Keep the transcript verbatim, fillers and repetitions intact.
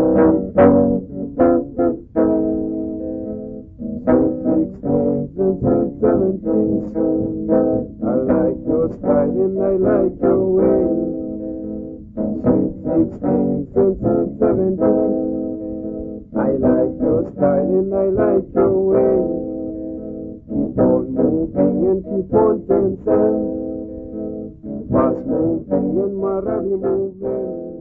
I like your style and I like your way. Sweet sixteens and sweet seventeens. I like your style and I like your way. Keep on moving and keep on dancing. Fast moving and Maravi moving.